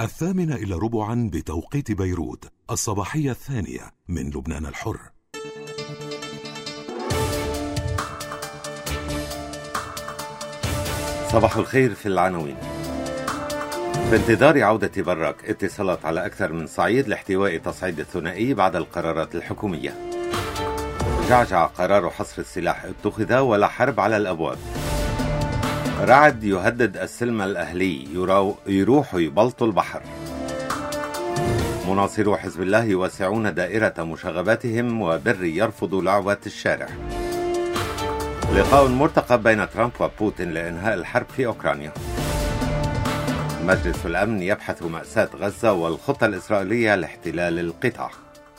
8:45 بتوقيت بيروت، الصباحية الثانية من لبنان الحر. صباح الخير. في العناوين: في انتظار عودة برك اتصالات على أكثر من صعيد لاحتواء تصعيد الثنائي بعد القرارات الحكومية. جعجع قرار حصر السلاح اتخذ ولا حرب على الأبواب. رعد يهدد السلم الأهلي، يروح يبلط البحر. مناصرو حزب الله يوسعون دائرة مشاغباتهم، وبري يرفض لعبة الشارع. لقاء مرتقب بين ترامب وبوتين لإنهاء الحرب في أوكرانيا. مجلس الأمن يبحث مأساة غزة والخطة الإسرائيلية لاحتلال القطاع.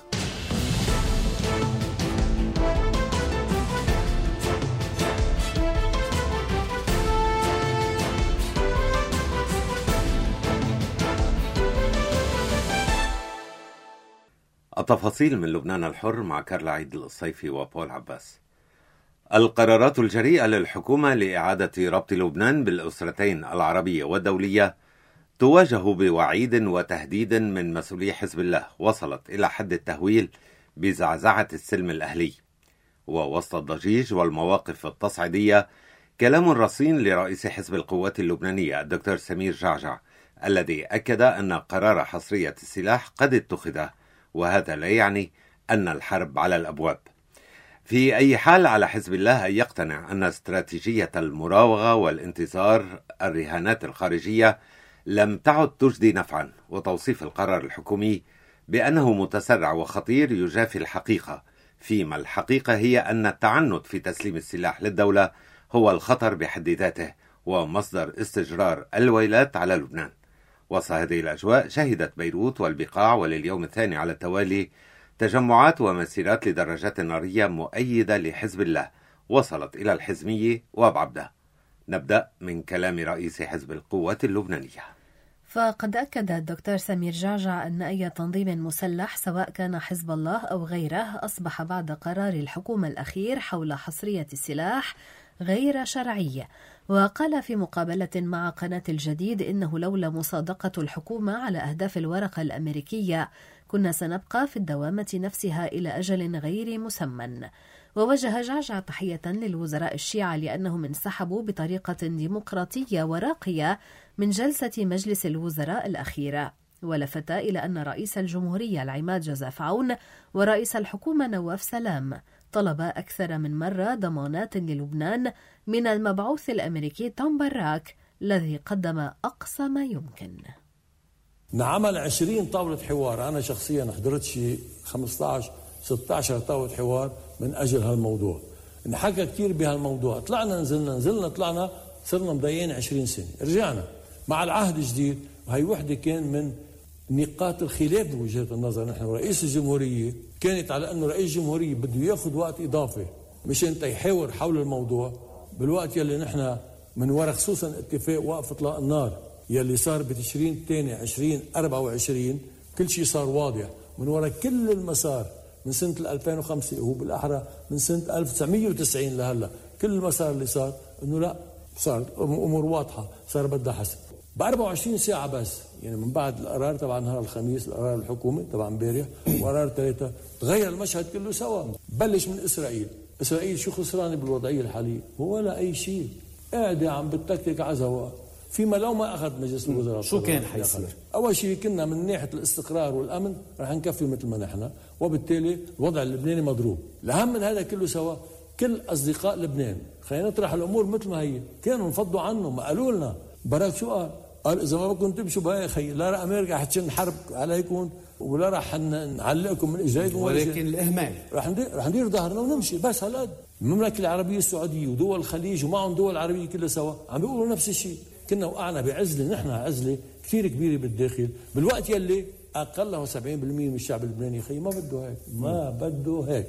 التفاصيل من لبنان الحر مع كارلا عيد الصيفي وبول عباس. القرارات الجريئة للحكومة لإعادة ربط لبنان بالأسرتين العربية والدولية تواجه بوعيد وتهديد من مسؤولي حزب الله وصلت إلى حد التهويل بزعزعة السلم الأهلي. ووسط الضجيج والمواقف التصعيدية، كلام رصين لرئيس حزب القوات اللبنانية الدكتور سمير جعجع، الذي أكد أن قرار حصرية السلاح قد اتخذ، وهذا لا يعني أن الحرب على الأبواب. في أي حال على حزب الله أن يقتنع أن استراتيجية المراوغة والانتظار الرهانات الخارجية لم تعد تجدي نفعا، وتوصيف القرار الحكومي بأنه متسرع وخطير يجافي الحقيقة، فيما الحقيقة هي أن التعنت في تسليم السلاح للدولة هو الخطر بحد ذاته ومصدر استجرار الويلات على لبنان. وسط هذه الأجواء شهدت بيروت والبقاع ولليوم الثاني على التوالي تجمعات ومسيرات لدراجات نارية مؤيدة لحزب الله وصلت إلى الحزمية وبعبدة. نبدأ من كلام رئيس حزب القوات اللبنانية. فقد أكد الدكتور سمير جعجع أن أي تنظيم مسلح سواء كان حزب الله أو غيره أصبح بعد قرار الحكومة الأخير حول حصرية السلاح غير شرعية. وقال في مقابلة مع قناة الجديد إنه لولا مصادقة الحكومة على أهداف الورقة الأمريكية كنا سنبقى في الدوامة نفسها إلى أجل غير مسمى. ووجه جعجع تحية للوزراء الشيعة لأنهم انسحبوا بطريقة ديمقراطية وراقية من جلسة مجلس الوزراء الأخيرة. ولفت إلى أن رئيس الجمهورية العماد جوزيف عون ورئيس الحكومة نواف سلام طلب أكثر من مرة ضمانات للبنان من المبعوث الأمريكي توم براك الذي قدم أقصى ما يمكن. نعمل 20 طاولة حوار، أنا شخصيا حضرت شيء 15-16 طاولة حوار من أجل هالموضوع. نحكى كتير بهالموضوع، طلعنا نزلنا طلعنا، صرنا مضيين 20 سنة، رجعنا مع العهد الجديد. وهي وحدة كان من نقاط الخلاف بوجهة النظر. نحن رئيس الجمهورية كانت على أنه رئيس الجمهورية بده ياخذ وقت إضافي مش أنت يحاور حول الموضوع، بالوقت يلي نحن من وراء خصوصا اتفاق وقف إطلاق النار يلي صار بتشرين الثاني 2024، كل شيء صار واضح من وراء كل المسار من سنة 2005 وهو بالأحرى من سنة 1990 لهلا. كل المسار اللي صار أنه لا، صارت أمور واضحة، صار بدها حسب ب 24 ساعة بس. يعني من بعد القرار تبع نهار الخميس، القرار الحكومي تبع امبارح وقرار 3، تغير المشهد كله سوا. بلش من إسرائيل شو خسرانة بالوضعية الحالية؟ ولا أي شيء، قاعدة عم بتكتك عزوا فيما لو ما أخذ مجلس الوزراء. شو كان حيصير؟ أول شيء كنا من ناحية الاستقرار والأمن رح نكفي مثل ما نحن، وبالتالي الوضع اللبناني مضروب. الأهم من هذا كله سوا، كل أصدقاء لبنان خلينا نطرح الأمور مثل ما هي، كانوا نفضوا عنه. ما قالوا لنا براك شو قال إذا ما بدكم تمشوا بهاي خي، لا رح أمريكا حتشن حرب عليكم ولا رح نعلقكم من إجرائكم، ولكن الإهمال رح ندير ظهرنا ونمشي بس. هالقد المملكة العربية السعودية ودول الخليج ومعهم دول عربية كلها سوا عم بيقولوا نفس الشيء. كنا وقعنا بعزلة، نحن عزلة كثير كبيرة بالداخل، بالوقت يلي أقله 70% من الشعب اللبناني خي ما بده هيك، ما بده هيك.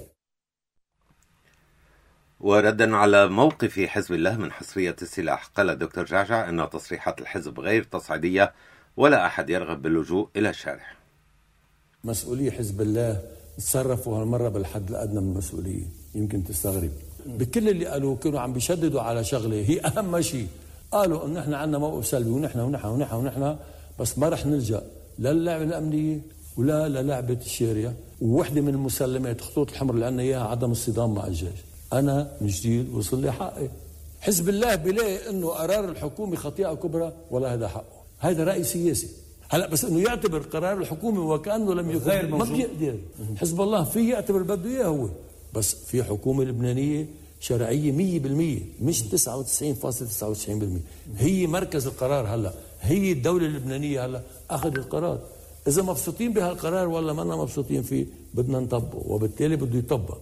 وردا على موقف حزب الله من حصرية السلاح، قال الدكتور جعجع أن تصريحات الحزب غير تصعيدية ولا أحد يرغب باللجوء إلى الشارع. مسؤولي حزب الله تصرفوا هالمرة بالحد الأدنى من المسؤولية. يمكن تستغرب بكل اللي قالوا، كانوا عم بيشددوا على شغلة هي أهم شيء. قالوا إن نحن عندنا موقف سلبي ونحن بس ما رح نلجأ لا للعبة الأمنية ولا للعبة الشارع. ووحدة من المسلمات خطوط الحمر اللي عنا إياها عدم الصدام مع الجيش. أنا من جديد وصل لي حقي. حزب الله بيلاقي إنه قرار الحكومة خطيئة كبرى ولا هذا حقه، هذا رأي سياسي. هلا بس إنه يعتبر قرار الحكومة وكأنه لم يكن ما بيقدر. حزب الله في يعتبر بده إياه هو، بس في حكومة لبنانية شرعية 100%، مش 99.99%. هي مركز القرار. هلا هي الدولة اللبنانية هلا أخذ القرار. إذا مبسوطين بهالقرار ولا ما مبسوطين فيه بدنا نطبقه، وبالتالي بده يطبق.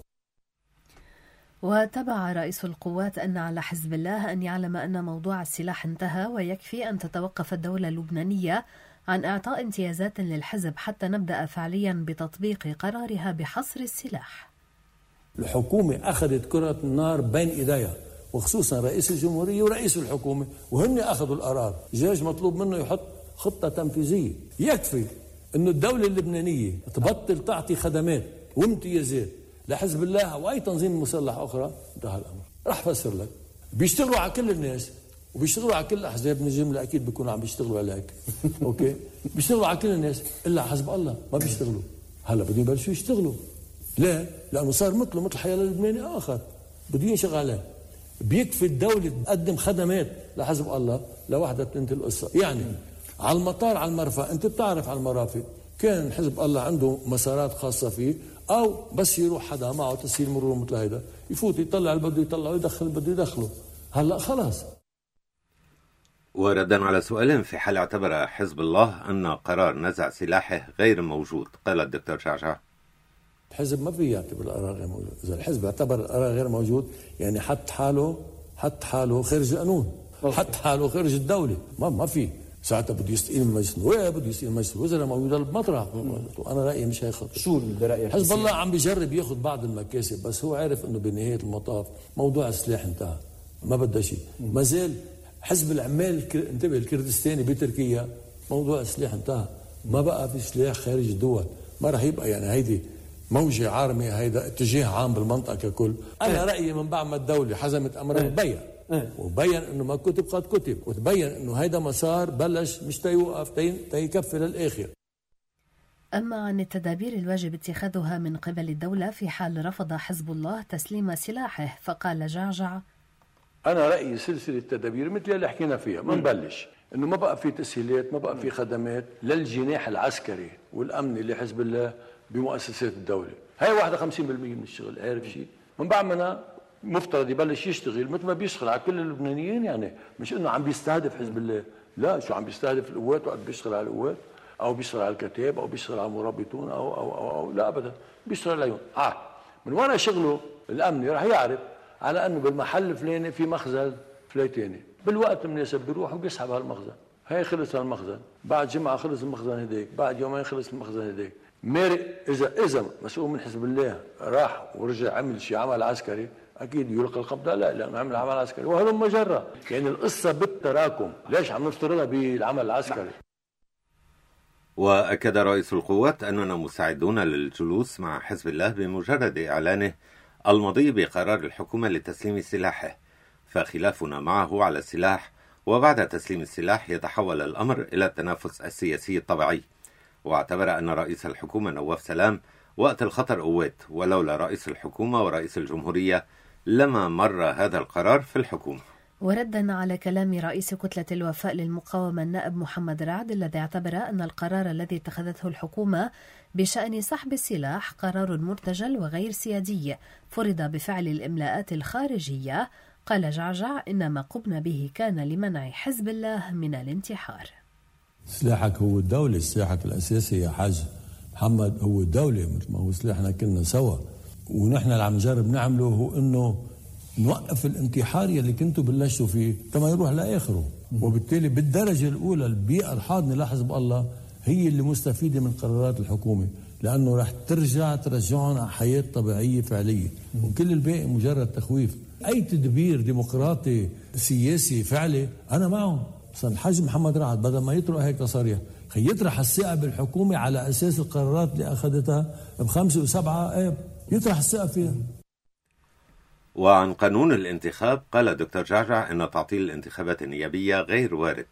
وتبع رئيس القوات أن على حزب الله أن يعلم أن موضوع السلاح انتهى، ويكفي أن تتوقف الدولة اللبنانية عن إعطاء امتيازات للحزب حتى نبدأ فعليا بتطبيق قرارها بحصر السلاح. الحكومة أخذت كرة النار بين إيديها، وخصوصا رئيس الجمهورية ورئيس الحكومة، وهن أخذوا القرار. الجيش مطلوب منه يحط خطة تنفيذية. يكفي إنه الدولة اللبنانية تبطل تعطي خدمات وامتيازات لحزب الله أو أي تنظيم مسلح أخرى، انتهى الأمر. رح فسر لك، بيشتغلوا على كل الناس وبيشتغلوا على كل الأحزاب من الجملة، أكيد بيكونوا عم بيشتغلوا عليك. أوكي، بيشتغلوا على كل الناس إلا حزب الله ما بيشتغلوا. هلا بدهم يبلشوا يشتغلوا. ليه؟ لأنه صار مثل حيال اللبناني آخر بده ينشغل عليه. بيكفي الدولة تقدم خدمات لحزب الله لوحدة تنتهي القصة. يعني على المطار، على المرفأ، أنت بتعرف على المرافق كان حزب الله عنده مسارات خاصة فيه، أو بس يروح حدا معه تسهيل مرور مثل هيدا يفوت يطلع اللي بده يطلعه يدخل اللي بده يدخله. هلا خلاص. وردا على سؤال في حال اعتبر حزب الله أن قرار نزع سلاحه غير موجود، قال الدكتور جعجع: الحزب ما في يعتبر القرار غير موجود. إذا الحزب اعتبر القرار غير موجود يعني حط حاله خارج القانون، حط حاله خارج الدولة. ما في ساعتها بده يستقيل من مجلس النواب، بده يستقيل من مجلس الوزراء، ما يضل بمطرح. أنا رأيي مش هي خطر. شو برأيك؟ حزب الله عم بيجرب ياخذ بعض المكاسب، بس هو عارف إنه بنهاية المطاف موضوع السلاح انتهى، ما بده شيء. ما زال حزب العمال انتبه الكردستاني بتركيا موضوع السلاح انتهى، ما بقى في سلاح خارج الدول، ما راح يبقى. يعني هيدي موجة عارمة، هيدا اتجاه عام بالمنطقة ككل. أنا رأيي من بعد ما الدولة حزمت أمرها بين وبين إنه ما كتب قد كتب، وتبين إنه هيدا مسار بلش مش تيوقف تيكفي للآخر. أما عن التدابير الواجب اتخاذها من قبل الدولة في حال رفض حزب الله تسليم سلاحه، فقال جعجع: أنا رأيي سلسلة تدابير مثل اللي حكينا فيها. ما نبلش إنه ما بقى في تسهيلات، ما بقى في خدمات للجناح العسكري والأمني لحزب الله بمؤسسات الدولة. هاي واحدة 50% من الشغل، عارف شيء؟ من بعد منها مفترض يبلش يشتغل مثل ما بيشتغل على كل اللبنانيين. يعني مش إنه عم بيستهدف حزب الله، لا، شو عم بيستهدف القوات وقت بيشتغل على القوات، أو بيشتغل على الكتاب، أو بيشتغل على المرابطون، أو لا أبدا، بيشتغل عليهم. من وراء شغله الأمني راح يعرف على أنه بالمحل الفلاني في مخزن فليتاني، بالوقت المناسب بيروح وبيسحب هالمخزن. هاي خلص هالمخزن، بعد جمعة خلص المخزن هديك، بعد يومين خلص المخزن هديك. مارق إذا مسؤول من حزب الله راح ورجع عمل شيء عمل عسكري، أكيد يلقى القبضة؟ لا، لأنه عمل عمل عسكري. وهذا مجرى، يعني القصة بالتراكم. ليش عم نفترضها بالعمل العسكري؟ وأكد رئيس القوات أننا مستعدون للجلوس مع حزب الله بمجرد إعلانه المضي بقرار الحكومة لتسليم سلاحه، فخلافنا معه على السلاح، وبعد تسليم السلاح يتحول الأمر إلى التنافس السياسي الطبيعي. واعتبر أن رئيس الحكومة نواف سلام وقت الخطر قوات، ولولا رئيس الحكومة ورئيس الجمهورية لما مر هذا القرار في الحكومة. وردا على كلام رئيس كتلة الوفاء للمقاومة النائب محمد رعد الذي اعتبر أن القرار الذي اتخذته الحكومة بشأن سحب السلاح قرار مرتجل وغير سيادي فرض بفعل الإملاءات الخارجية، قال جعجع: إن ما قمنا به كان لمنع حزب الله من الانتحار. سلاحك هو الدولة، سلاحك الأساسي يا حاج محمد هو الدولة، مثل ما هو سلاحنا كلنا سوا. ونحن اللي عم نجرب نعمله هو إنه نوقف الانتحار يلي كنتوا بلشتوا فيه كما يروح لآخره. وبالتالي بالدرجة الأولى البيئة الحاضنة لحزب الله هي اللي مستفيدة من قرارات الحكومة، لأنه رح ترجعهم على حياة طبيعية فعلية، وكل الباقي مجرد تخويف. أي تدبير ديمقراطي سياسي فعلي أنا معه. صار الحاج محمد رعد بدل ما يطرق هيك صريح يطرح الثقة بالحكومة على أساس القرارات اللي أخذتها ب5 و7 آب، يطرح الثقة فيها. وعن قانون الانتخاب قال الدكتور جعجع أن تعطيل الانتخابات النيابية غير وارد،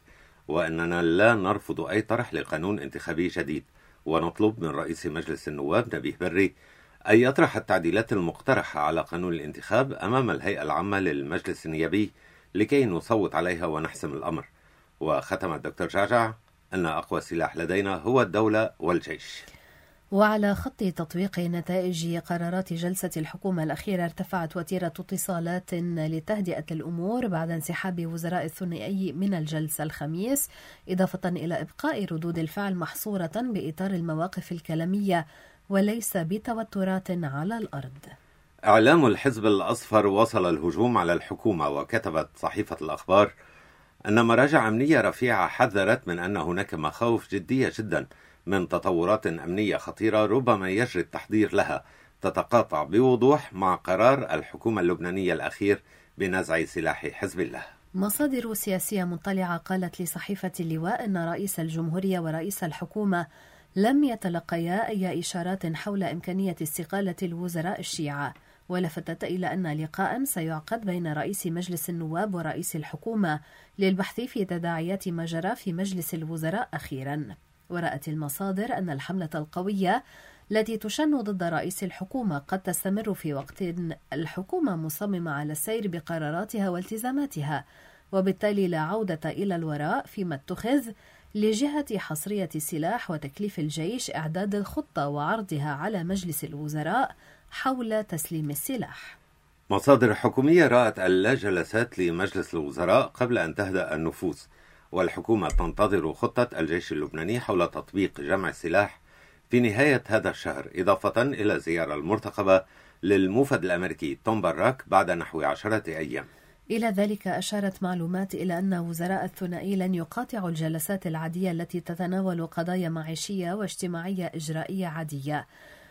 وأننا لا نرفض أي طرح لقانون انتخابي جديد، ونطلب من رئيس مجلس النواب نبيه بري أن يطرح التعديلات المقترحة على قانون الانتخاب أمام الهيئة العامة للمجلس النيابي لكي نصوت عليها ونحسم الأمر. وختم الدكتور جعجع أن أقوى سلاح لدينا هو الدولة والجيش. وعلى خط تطبيق نتائج قرارات جلسة الحكومة الأخيرة ارتفعت وتيرة اتصالات لتهدئة الأمور بعد انسحاب وزراء الثنائي من الجلسة الخميس، إضافة إلى إبقاء ردود الفعل محصورة بإطار المواقف الكلامية وليس بتوترات على الأرض. إعلام الحزب الأصفر وصل الهجوم على الحكومة، وكتبت صحيفة الأخبار أن مراجع أمنية رفيعة حذرت من أن هناك مخاوف جدية جدا من تطورات أمنية خطيرة ربما يجري التحضير لها تتقاطع بوضوح مع قرار الحكومة اللبنانية الأخير بنزع سلاح حزب الله. مصادر سياسية مطلعة قالت لصحيفة اللواء أن رئيس الجمهورية ورئيس الحكومة لم يتلقيا أي إشارات حول إمكانية استقالة الوزراء الشيعة، ولفتت إلى أن لقاء سيعقد بين رئيس مجلس النواب ورئيس الحكومة للبحث في تداعيات ما جرى في مجلس الوزراء أخيرا. ورأت المصادر أن الحملة القوية التي تشن ضد رئيس الحكومة قد تستمر في وقت الحكومة مصممة على السير بقراراتها والتزاماتها، وبالتالي لا عودة إلى الوراء فيما اتخذ لجهة حصرية السلاح وتكليف الجيش إعداد الخطة وعرضها على مجلس الوزراء حول تسليم السلاح. مصادر حكومية رأت اللا جلسات لمجلس الوزراء قبل أن تهدأ النفوس، والحكومة تنتظر خطة الجيش اللبناني حول تطبيق جمع السلاح في نهاية هذا الشهر، إضافة إلى الزيارة المرتقبة للموفد الأمريكي توم باراك بعد نحو 10 أيام. إلى ذلك أشارت معلومات إلى أن وزراء الثنائي لن يقاطعوا الجلسات العادية التي تتناول قضايا معيشية واجتماعية إجرائية عادية.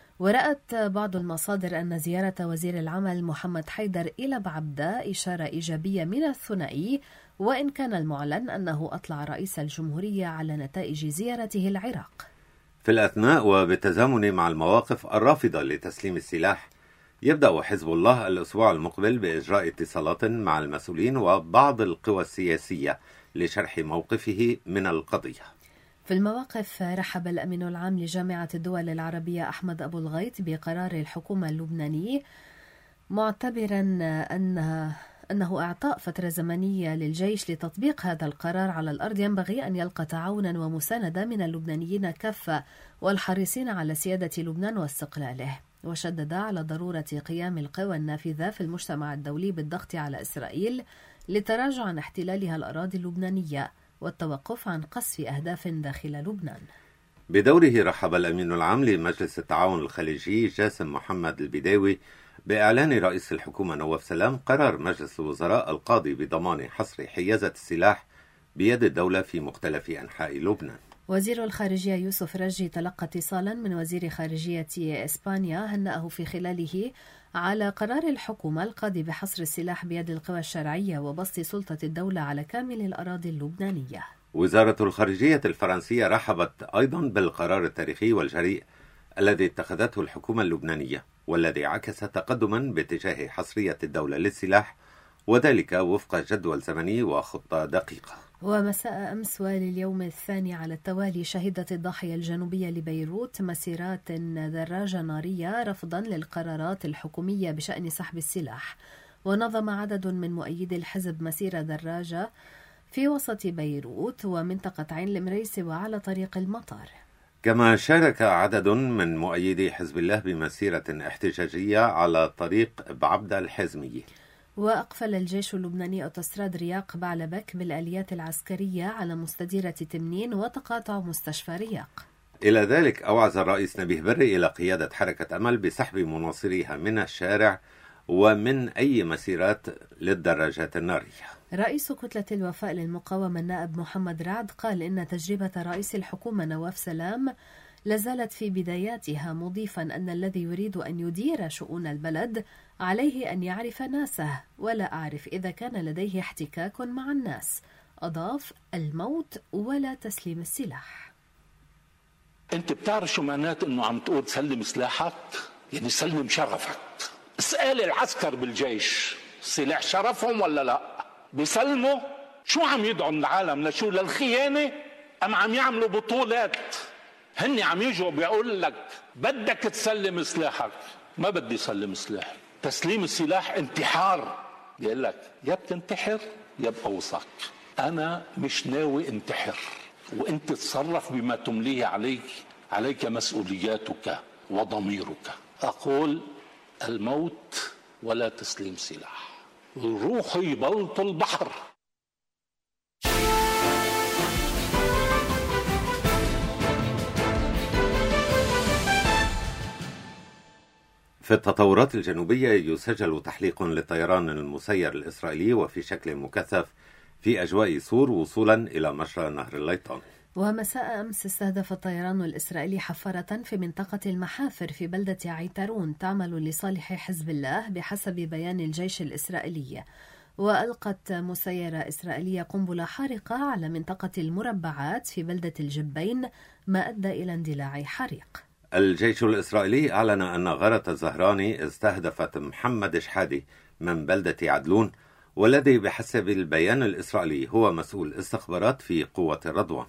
ورأت بعض المصادر أن زيارة وزير العمل محمد حيدر إلى بعبدة إشارة إيجابية من الثنائي، وإن كان المعلن أنه أطلع رئيس الجمهورية على نتائج زيارته العراق. في الأثناء وبالتزامن مع المواقف الرافضة لتسليم السلاح، يبدأ حزب الله الأسبوع المقبل بإجراء اتصالات مع المسؤولين وبعض القوى السياسية لشرح موقفه من القضية. في المواقف، رحب الأمين العام لجامعة الدول العربية أحمد أبو الغيط بقرار الحكومة اللبناني، معتبرا أنه إعطاء فترة زمنية للجيش لتطبيق هذا القرار على الأرض ينبغي أن يلقى تعاونا ومساندة من اللبنانيين كافة والحريصين على سيادة لبنان واستقلاله. وشدد على ضرورة قيام القوى النافذة في المجتمع الدولي بالضغط على إسرائيل للتراجع عن احتلالها الأراضي اللبنانية والتوقف عن قصف أهداف داخل لبنان. بدوره رحب الأمين العام لمجلس التعاون الخليجي جاسم محمد البداوي بإعلان رئيس الحكومة نواف سلام قرار مجلس الوزراء القاضي بضمان حصر حيازة السلاح بيد الدولة في مختلف أنحاء لبنان. وزير الخارجية يوسف رجي تلقى اتصالا من وزير خارجية إسبانيا هنأه في خلاله على قرار الحكومة القاضي بحصر السلاح بيد القوى الشرعية وبسط سلطة الدولة على كامل الأراضي اللبنانية. وزارة الخارجية الفرنسية رحبت أيضا بالقرار التاريخي والجريء الذي اتخذته الحكومة اللبنانية، والذي عكس تقدما باتجاه حصرية الدولة للسلاح، وذلك وفق جدول زمني وخطة دقيقة. ومساء أمس ولليوم الثاني على التوالي شهدت الضاحية الجنوبية لبيروت مسيرات دراجة نارية رفضا للقرارات الحكومية بشأن سحب السلاح. ونظم عدد من مؤيدي الحزب مسيرة دراجة في وسط بيروت ومنطقة عين المريسي وعلى طريق المطار. كما شارك عدد من مؤيدي حزب الله بمسيرة احتجاجية على طريق بعبدة الحزمية. وأقفل الجيش اللبناني أوتوستراد رياق بعلبك بالآليات العسكرية على مستديرة تمنين وتقاطع مستشفى رياق. إلى ذلك أوعز الرئيس نبيه بري إلى قيادة حركة أمل بسحب مناصريها من الشارع ومن أي مسيرات للدراجات النارية. رئيس كتلة الوفاء للمقاومة النائب محمد رعد قال إن تجربة رئيس الحكومة نواف سلام لازالت في بداياتها، مضيفا أن الذي يريد أن يدير شؤون البلد عليه أن يعرف ناسه، ولا أعرف إذا كان لديه احتكاك مع الناس. أضاف: الموت ولا تسليم السلاح. أنت بتعرف شو معنات أنه عم تقول سلم سلاحك؟ يعني سلم شرفك. اسأل العسكر بالجيش، السلاح شرفهم ولا لا؟ بيسلموا شو عم يدعوا العالم لشو؟ للخيانة؟ أم عم يعملوا بطولات؟ هن عم يجوا بيقول لك بدك تسلم سلاحك. ما بدي سلم سلاحي. تسليم السلاح انتحار. بيقول لك يا بتنتحر يا بقوصك. أنا مش ناوي انتحر، وانت تصرف بما تمليه عليك مسؤولياتك وضميرك. أقول الموت ولا تسليم سلاح. روحي بلط البحر. في التطورات الجنوبية يسجل تحليق للطيران المسير الإسرائيلي وفي شكل مكثف في أجواء سور وصولا إلى مجرى نهر الليطان. ومساء أمس استهدف الطيران الإسرائيلي حفارة في منطقة المحافر في بلدة عيترون تعمل لصالح حزب الله بحسب بيان الجيش الإسرائيلي. وألقت مسيرة إسرائيلية قنبلة حارقة على منطقة المربعات في بلدة الجبين ما أدى إلى اندلاع حريق. الجيش الإسرائيلي أعلن أن غارة الزهراني استهدفت محمد شحادي من بلدة عدلون، والذي بحسب البيان الإسرائيلي هو مسؤول استخبارات في قوة الرضوان.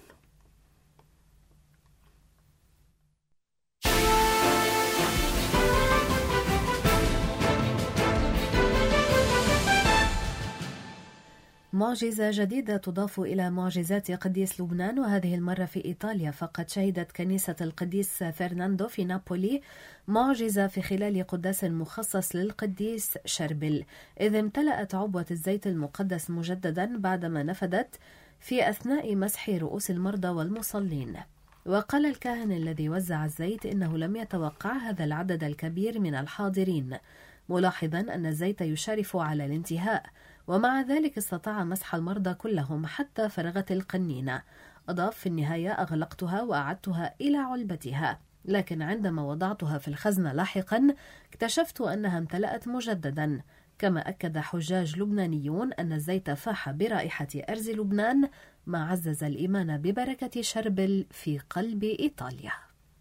معجزة جديدة تضاف إلى معجزات قديس لبنان، وهذه المرة في إيطاليا، فقد شهدت كنيسة القديس فرناندو في نابولي معجزة في خلال قداس مخصص للقديس شربل، إذ امتلأت عبوة الزيت المقدس مجددا بعدما نفدت في أثناء مسح رؤوس المرضى والمصلين. وقال الكاهن الذي وزع الزيت إنه لم يتوقع هذا العدد الكبير من الحاضرين، ملاحظا أن الزيت يشرف على الانتهاء، ومع ذلك استطاع مسح المرضى كلهم حتى فرغت القنينة. أضاف: في النهاية أغلقتها وأعدتها إلى علبتها، لكن عندما وضعتها في الخزنة لاحقا اكتشفت أنها امتلأت مجددا. كما أكد حجاج لبنانيون أن الزيت فاح برائحة أرز لبنان، ما عزز الإيمان ببركة شربل في قلب إيطاليا.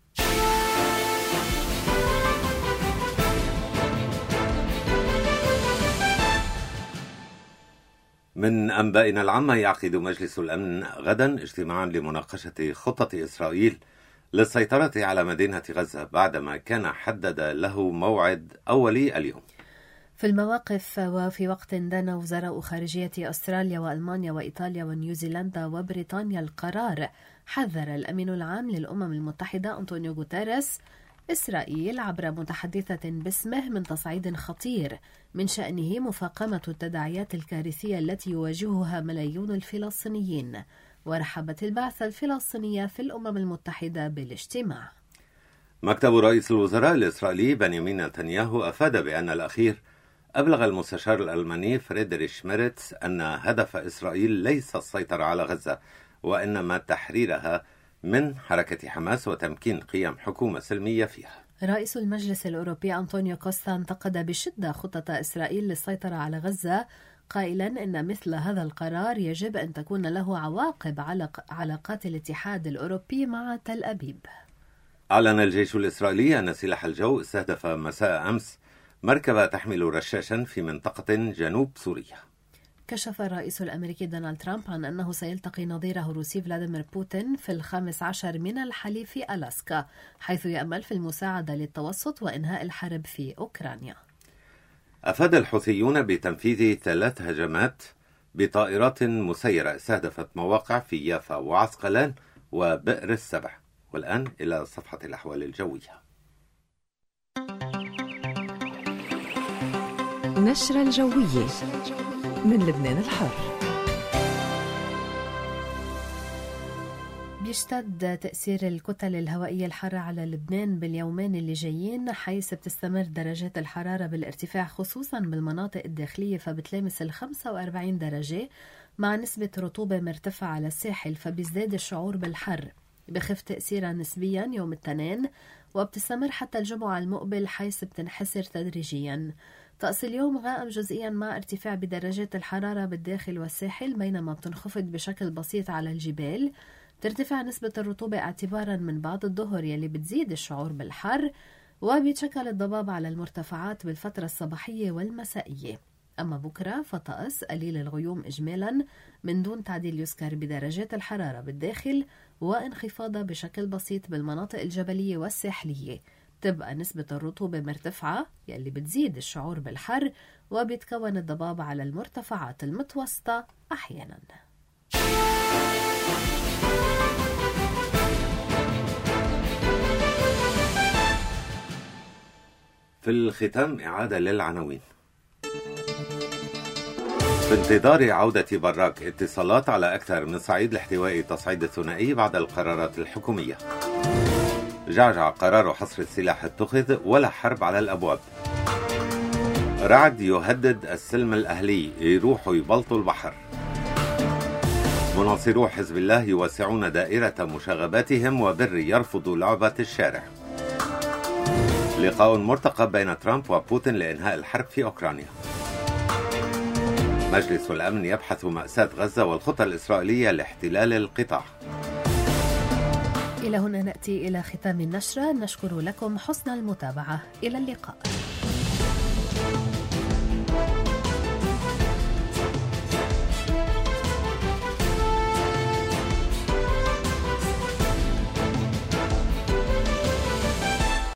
من أنبائنا العامة، يعقد مجلس الأمن غدا اجتماعا لمناقشة خطة إسرائيل للسيطرة على مدينة غزة بعدما كان حدد له موعد أولي اليوم. في المواقف وفي وقت دان وزراء خارجية أستراليا وألمانيا وإيطاليا ونيوزيلندا وبريطانيا القرار، حذر الأمين العام للأمم المتحدة أنطونيو غوتيريس إسرائيل عبر متحدثة باسمه من تصعيد خطير من شأنه مفاقمة التداعيات الكارثية التي يواجهها ملايين الفلسطينيين. ورحبت البعثة الفلسطينية في الأمم المتحدة بالاجتماع. مكتب رئيس الوزراء الإسرائيلي بنيامين نتنياهو أفاد بأن الأخير أبلغ المستشار الألماني فريدريش ميرتس أن هدف إسرائيل ليس السيطرة على غزة، وإنما تحريرها من حركة حماس وتمكين قيام حكومة سلمية فيها. رئيس المجلس الأوروبي أنطونيو كوستا انتقد بشدة خطة إسرائيل للسيطرة على غزة، قائلا إن مثل هذا القرار يجب أن تكون له عواقب على علاقات الاتحاد الأوروبي مع تل أبيب. أعلن الجيش الإسرائيلي أن سلاح الجو استهدف مساء أمس مركبة تحمل رشاشا في منطقة جنوب سوريا. كشف الرئيس الأمريكي دونالد ترامب عن أنه سيلتقي نظيره الروسي فلاديمير بوتين في 15 من الحليف في ألاسكا، حيث يأمل في المساعدة للتوسط وإنهاء الحرب في أوكرانيا. أفاد الحوثيون بتنفيذ 3 هجمات بطائرات مسيرة استهدفت مواقع في يافا وعسقلان وبئر السبع. والآن إلى صفحة الأحوال الجوية. نشرة الجوية من لبنان الحر. بيشتد تأثير الكتل الهوائية الحارة على لبنان باليومين اللي جايين، حيث بتستمر درجات الحرارة بالارتفاع خصوصا بالمناطق الداخلية، فبتلامس 45 درجة مع نسبة رطوبة مرتفعة على الساحل، فبيزداد الشعور بالحر. بخف تأثيرها نسبيا يوم الاثنين وبتستمر حتى الجمعة المقبل، حيث بتنحسر تدريجيا. طقس اليوم غائم جزئيا مع ارتفاع بدرجات الحرارة بالداخل والساحل، بينما بتنخفض بشكل بسيط على الجبال. ترتفع نسبة الرطوبة اعتبارا من بعد الظهر يلي بتزيد الشعور بالحر، وبيتشكل الضباب على المرتفعات بالفترة الصباحية والمسائية. أما بكرة فطقس قليل الغيوم إجمالا من دون تعديل يذكر بدرجات الحرارة بالداخل، وانخفاض بشكل بسيط بالمناطق الجبلية والساحلية. تبقى نسبة الرطوبة مرتفعة يلي بتزيد الشعور بالحر، وبيتكون الضباب على المرتفعات المتوسطة أحيانا. في الختام إعادة للعناوين. في انتظار عودة براك اتصالات على أكثر من صعيد لاحتواء تصعيد الثنائي بعد القرارات الحكومية. جعجع قرار حصر السلاح اتخذ ولا حرب على الأبواب. رعد يهدد السلم الأهلي، يروحوا يبلطوا البحر. مناصرو حزب الله يوسعون دائرة مشاغباتهم، وبر يرفض لعبة الشارع. لقاء مرتقب بين ترامب وبوتين لإنهاء الحرب في أوكرانيا. مجلس الأمن يبحث مأساة غزة والخطة الإسرائيلية لاحتلال القطاع. إلى هنا نأتي إلى ختام النشرة، نشكر لكم حسن المتابعة. إلى اللقاء.